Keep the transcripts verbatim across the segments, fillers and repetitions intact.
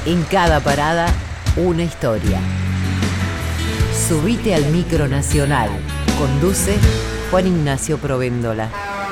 En cada parada, una historia. Subite al micro nacional. Conduce Juan Ignacio Provéndola.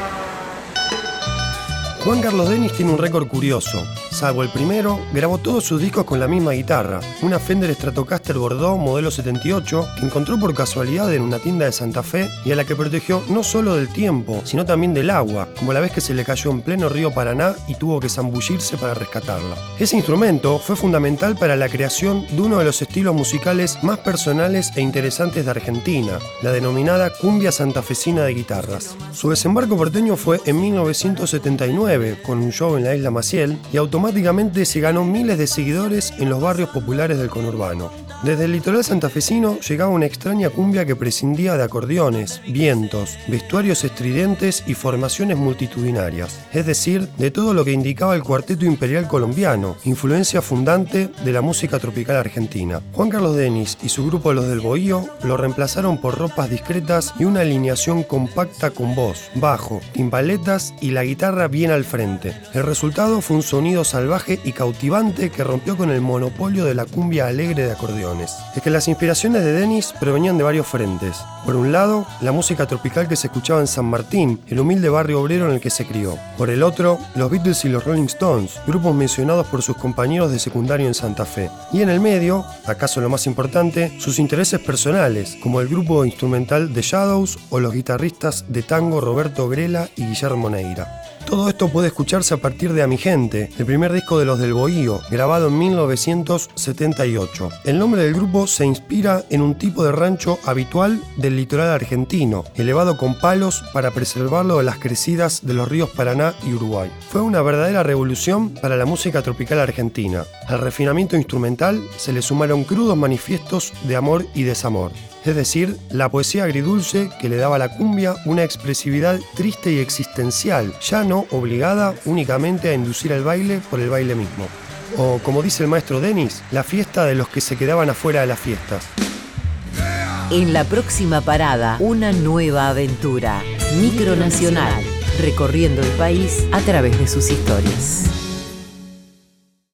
Juan Carlos Denis tiene un récord curioso. Salvo el primero, grabó todos sus discos con la misma guitarra, una Fender Stratocaster Bordeaux modelo setenta y ocho que encontró por casualidad en una tienda de Santa Fe y a la que protegió no solo del tiempo, sino también del agua, como la vez que se le cayó en pleno río Paraná y tuvo que zambullirse para rescatarla. Ese instrumento fue fundamental para la creación de uno de los estilos musicales más personales e interesantes de Argentina, la denominada cumbia santafesina de guitarras. Su desembarco porteño fue en mil novecientos setenta y nueve, con un show en la isla Maciel, y automáticamente se ganó miles de seguidores en los barrios populares del conurbano. Desde el litoral santafesino llegaba una extraña cumbia que prescindía de acordeones, vientos, vestuarios estridentes y formaciones multitudinarias, es decir, de todo lo que indicaba el Cuarteto Imperial colombiano, influencia fundante de la música tropical argentina. Juan Carlos Denis y su grupo Los del Bohío lo reemplazaron por ropas discretas y una alineación compacta con voz, bajo, timbaletas y la guitarra bien al frente. El resultado fue un sonido salvaje y cautivante que rompió con el monopolio de la cumbia alegre de acordeones. Es que las inspiraciones de Denis provenían de varios frentes. Por un lado, la música tropical que se escuchaba en San Martín, el humilde barrio obrero en el que se crió. Por el otro, los Beatles y los Rolling Stones, grupos mencionados por sus compañeros de secundario en Santa Fe. Y en el medio, acaso lo más importante, sus intereses personales, como el grupo instrumental The Shadows o los guitarristas de tango Roberto Grela y Guillermo Neira. Todo esto puede escucharse a partir de A Mi Gente, el primer disco de Los del Bohío, grabado en mil novecientos setenta y ocho. El nombre del grupo se inspira en un tipo de rancho habitual del litoral argentino, elevado con palos para preservarlo de las crecidas de los ríos Paraná y Uruguay. Fue una verdadera revolución para la música tropical argentina. Al refinamiento instrumental se le sumaron crudos manifiestos de amor y desamor. Es decir, la poesía agridulce que le daba a la cumbia una expresividad triste y existencial, ya no obligada únicamente a inducir al baile por el baile mismo. O, como dice el maestro Denis, la fiesta de los que se quedaban afuera de las fiestas. En la próxima parada, una nueva aventura. Micronacional, recorriendo el país a través de sus historias.